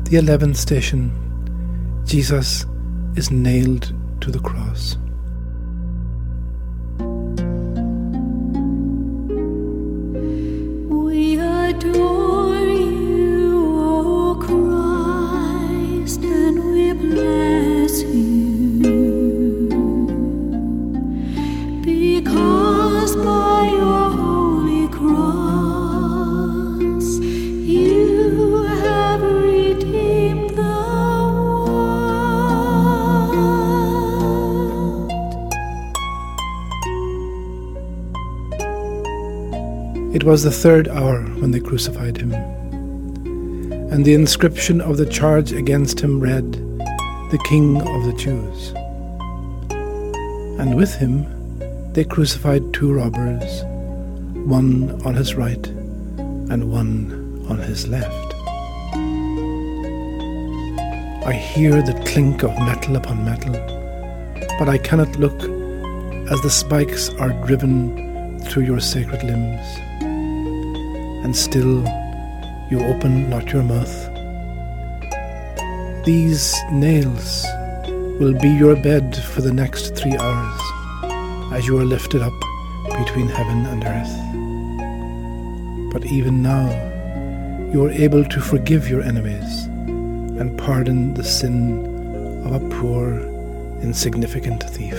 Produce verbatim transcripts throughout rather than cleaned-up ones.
The eleventh station. Jesus is nailed to the cross. We adore you, O Christ, and we bless you, because by your holy cross you have redeemed the world. It was the third hour when they crucified him, and the inscription of the charge against him read, "The King of the Jews." And with him they crucified two robbers, one on his right and one on his left. I hear the clink of metal upon metal, but I cannot look as the spikes are driven through your sacred limbs. And still you open not your mouth. These nails will be your bed for the next three hours, as you are lifted up between heaven and earth. But even now you are able to forgive your enemies and pardon the sin of a poor, insignificant thief.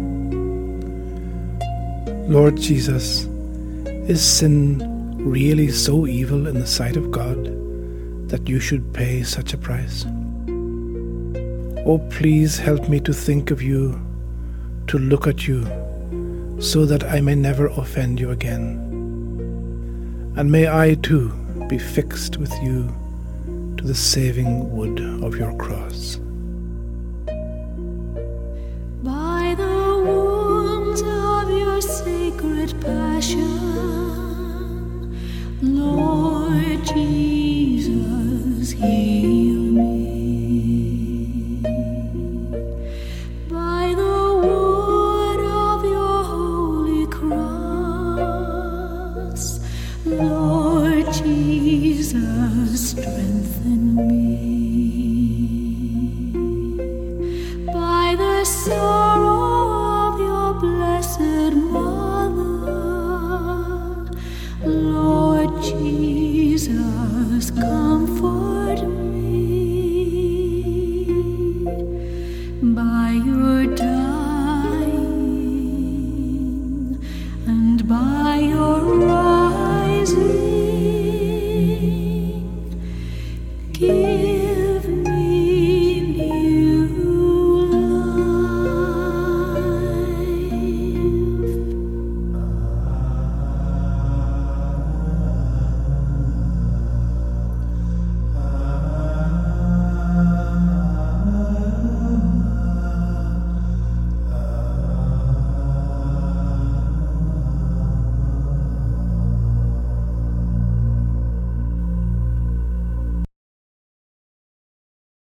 Lord Jesus, is sin really so evil in the sight of God that you should pay such a price? Oh, please help me to think of you, to look at you, so that I may never offend you again. And may I too be fixed with you to the saving wood of your cross. By the wounds of your sacred passion, Lord Jesus, heal me.